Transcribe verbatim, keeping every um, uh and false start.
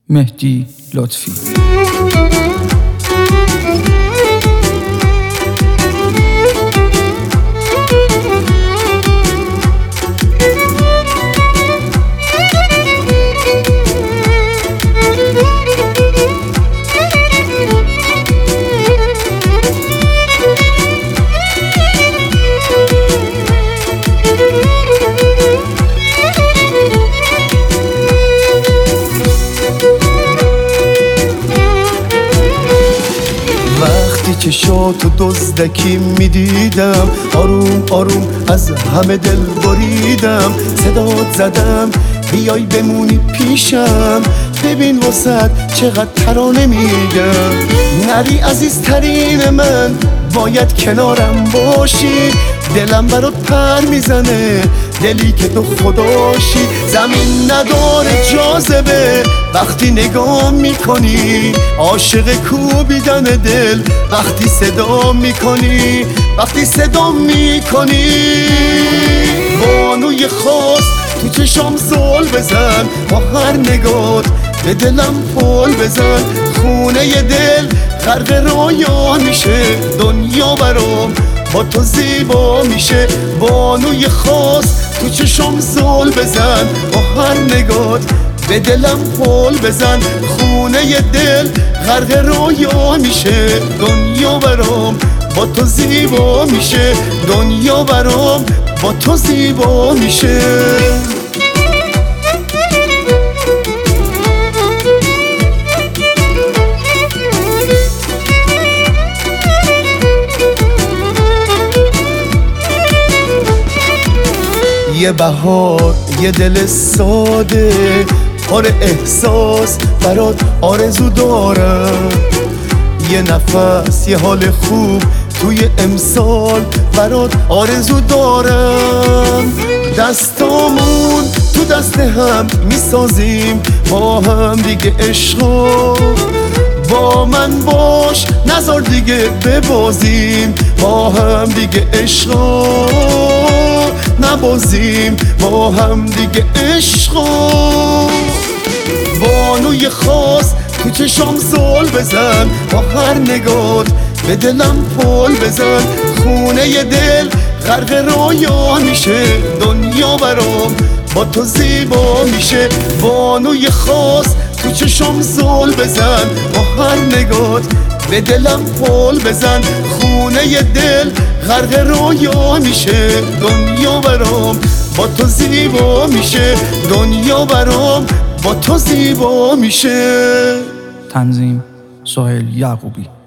مهدی لطفی. که شاتو دزدکی میدیدم، آروم آروم از همه دل بریدم. صدات زدم بیای بمونی پیشم، ببین واسد چقدر ترانه میگم. نری عزیزترین من، باید کنارم باشی. دلم برات پر میزنه، دلی که تو خداشی. زمین نداره جاذبه وقتی نگاه میکنی، عاشق کوبیدن دل وقتی صدا میکنی، وقتی صدا میکنی. بانوی خاص تو چشام زل بزن، با هر نگات به دلم پل بزن. خونه ی دل غرق رویا میشه، دنیا برام با تو زیبا میشه. بانوی خاص تو چشام زل بزن، با هر نگات به دلم پل بزن. خونه ی دل غرق رویا میشه، دنیا برام با تو زیبا میشه، دنیا برام با تو زیبا میشه. یه بهار، یه دل ساده پر احساس برات آرزو دارم. یه نفس، یه حال خوب توی امسال برات آرزو دارم. دستامون تو دست هم میسازیم با هم دیگه عشقا. با من باش نذار دیگه ببازیم با هم دیگه عشقا. نبازیم با هم دیگه عشقا. بانوی خاص تو چشام زل بزن، با هر نگات به دلم پل بزن. خونه ی دل غرق رویا میشه، دنیا برام با تو زیبا میشه. بانوی خاص تو چشام زل بزن، با هر نگات به دلم پل بزن. خونه ی دل غرق رویا میشه، دنیا برام با تو زیبا میشه، دنیا برام با تو زیبا میشه. تنظیم سهیل یعقوبی.